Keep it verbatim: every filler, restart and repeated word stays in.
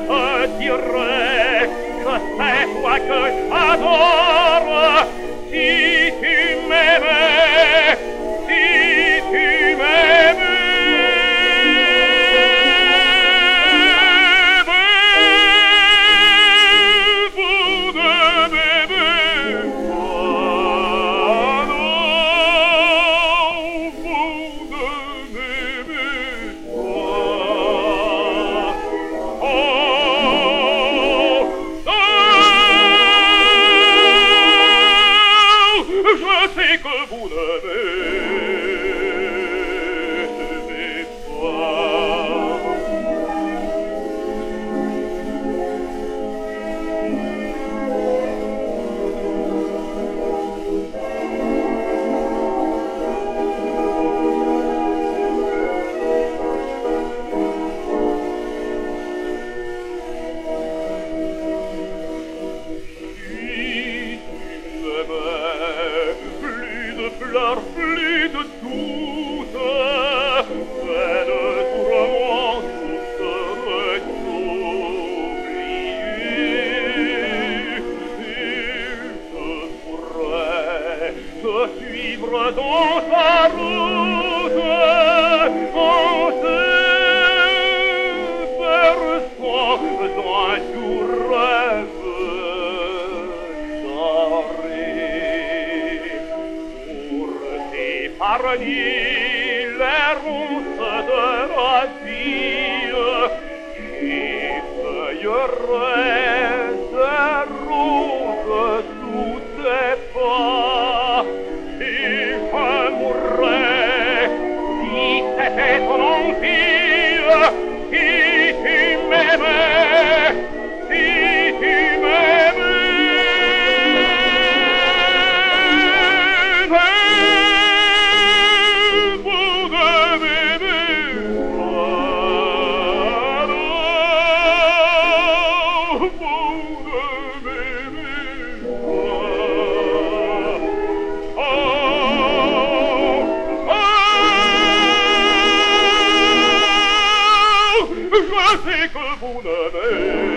te dirai que c'est toi que j'adore. Si tu m'aimais, si tu m'aimais, vous de m'aimer, moi, non, vous de m'aimer, moi. Oh, oh, je sais que vous ne m'aimez pas. Si tu m'aimais, plus de pleurs, plus de doute, mais de tourments, tout serait oublié. Il te pourrait te suivre dans ta route, en se perçoit dans un doux rêve. Épargner les ronces de la vie qui cueillerait des roses sous tes pas. Et je mourrais si c'était ton empire, si tu m'aimais, si tu m'aimais. Je sais que vous ne m'aimez